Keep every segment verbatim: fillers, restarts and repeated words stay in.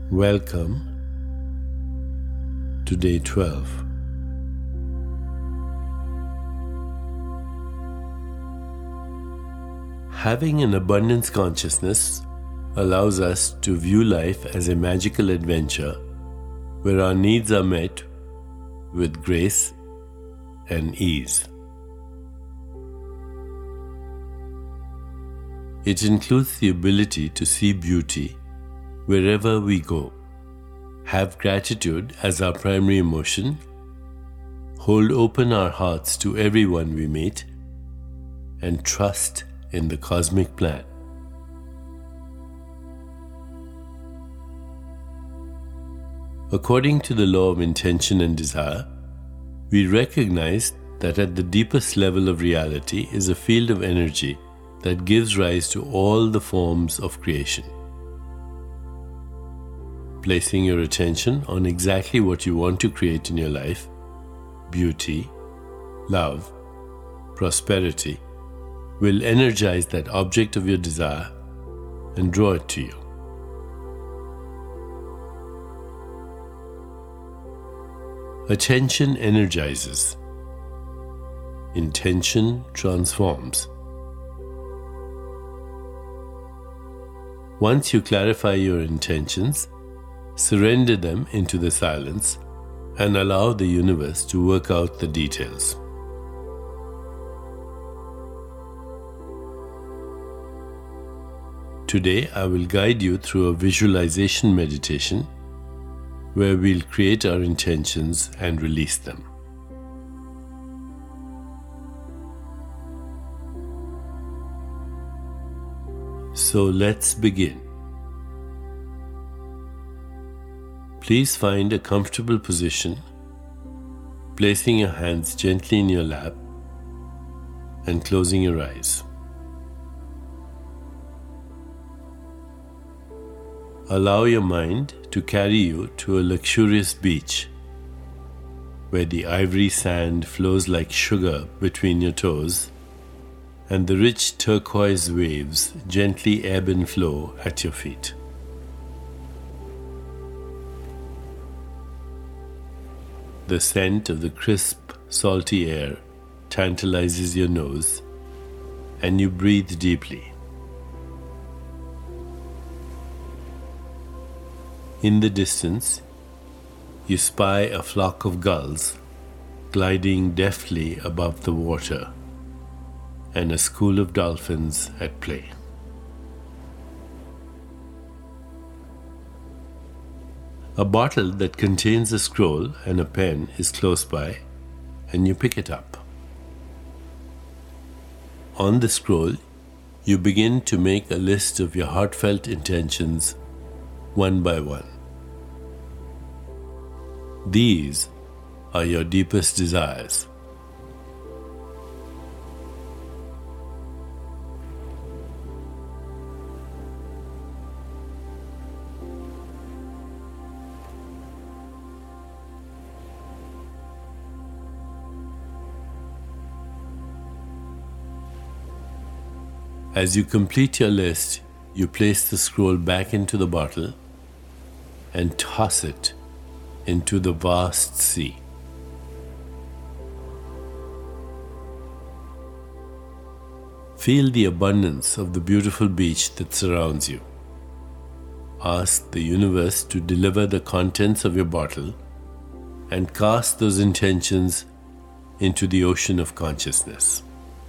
Welcome to day twelve. Having an abundance consciousness allows us to view life as a magical adventure where our needs are met with grace and ease. It includes the ability to see beauty wherever we go, have gratitude as our primary emotion, hold open our hearts to everyone we meet, and trust in the cosmic plan. According to the law of intention and desire, we recognize that at the deepest level of reality is a field of energy that gives rise to all the forms of creation. Placing your attention on exactly what you want to create in your life, beauty, love, prosperity, will energize that object of your desire and draw it to you. Attention energizes. Intention transforms. Once you clarify your intentions, surrender them into the silence and allow the universe to work out the details. Today, I will guide you through a visualization meditation where we'll create our intentions and release them. So let's begin. Please find a comfortable position, placing your hands gently in your lap and closing your eyes. Allow your mind to carry you to a luxurious beach where the ivory sand flows like sugar between your toes and the rich turquoise waves gently ebb and flow at your feet. The scent of the crisp, salty air tantalizes your nose, and you breathe deeply. In the distance, you spy a flock of gulls gliding deftly above the water, and a school of dolphins at play. A bottle that contains a scroll and a pen is close by, and you pick it up. On the scroll, you begin to make a list of your heartfelt intentions one by one. These are your deepest desires. As you complete your list, you place the scroll back into the bottle and toss it into the vast sea. Feel the abundance of the beautiful beach that surrounds you. Ask the universe to deliver the contents of your bottle and cast those intentions into the ocean of consciousness.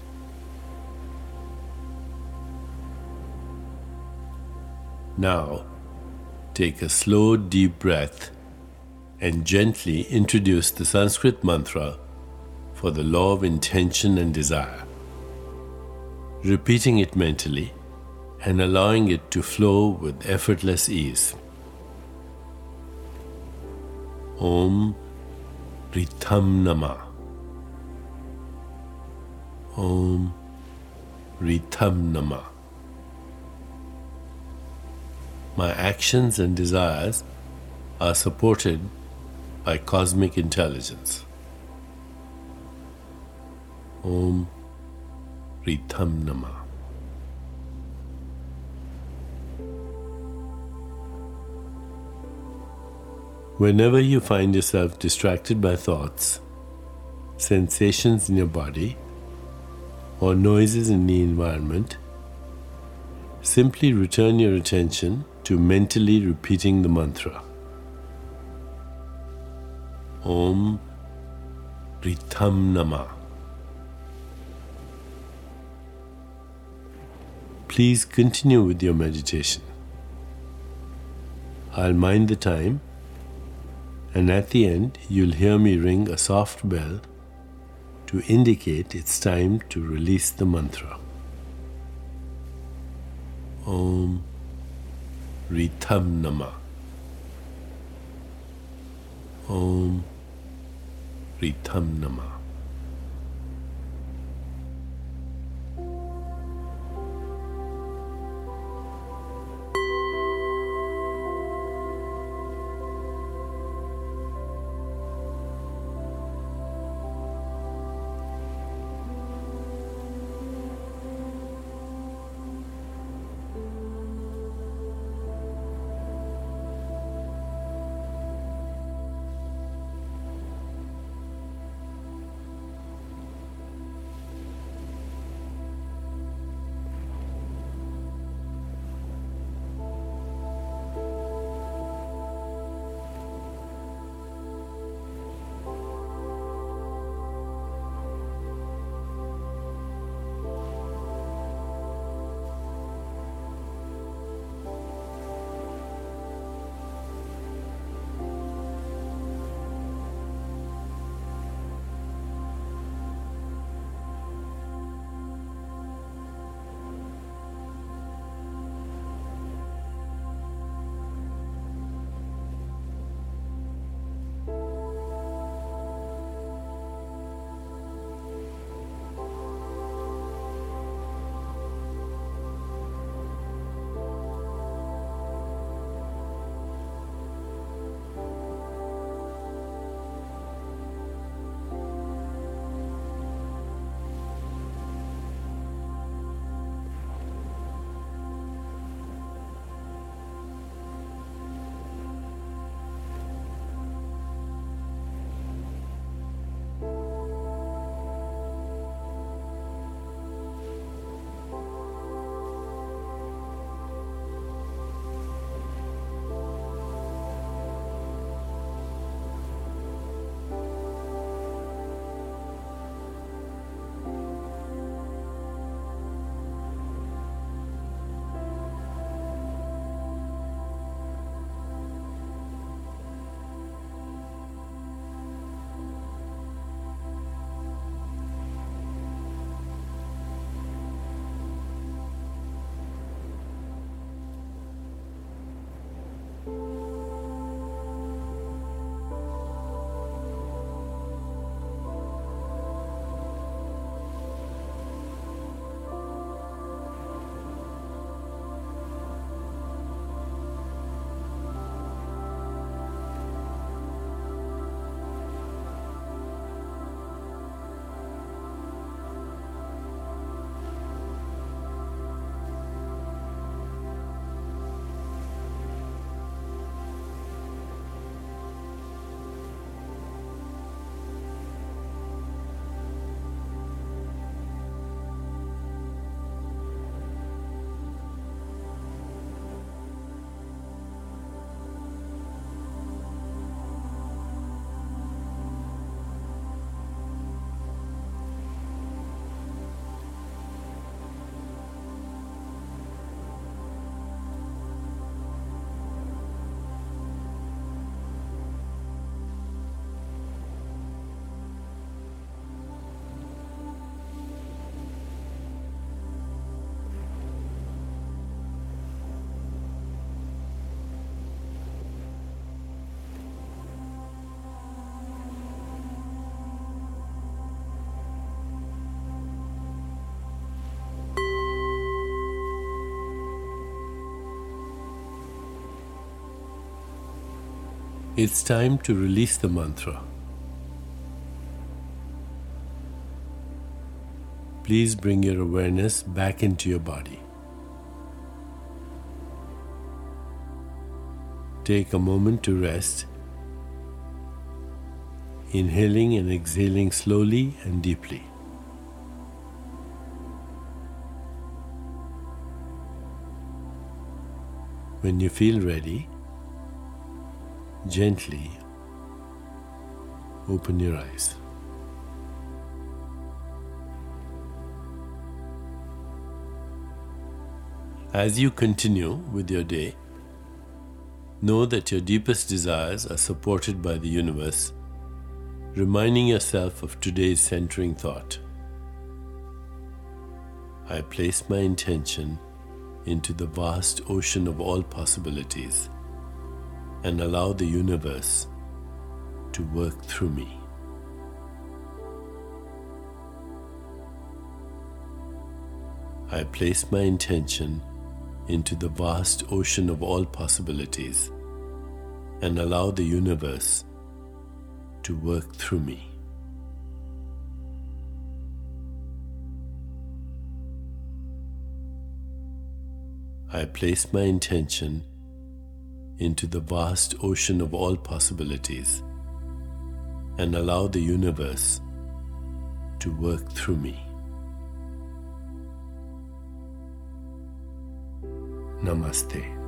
Now, take a slow, deep breath and gently introduce the Sanskrit mantra for the law of intention and desire, repeating it mentally and allowing it to flow with effortless ease. Om Ritham Nama. Om Ritham Nama. My actions and desires are supported by cosmic intelligence. Om Ritham Nama. Whenever you find yourself distracted by thoughts, sensations in your body, or noises in the environment, simply return your attention to mentally repeating the mantra. Om Ritham Nama. Please continue with your meditation. I'll mind the time, and at the end you'll hear me ring a soft bell to indicate it's time to release the mantra. Om Ritham Nama. Om Ritham Nama. It's time to release the mantra. Please bring your awareness back into your body. Take a moment to rest inhaling and exhaling slowly and deeply. When you feel ready, gently open your eyes. As you continue with your day, know that your deepest desires are supported by the universe, reminding yourself of today's centering thought. I place my intention into the vast ocean of all possibilities and allow the universe to work through me. I place my intention into the vast ocean of all possibilities and allow the universe to work through me. I place my intention into the vast ocean of all possibilities and allow the universe to work through me. Namaste.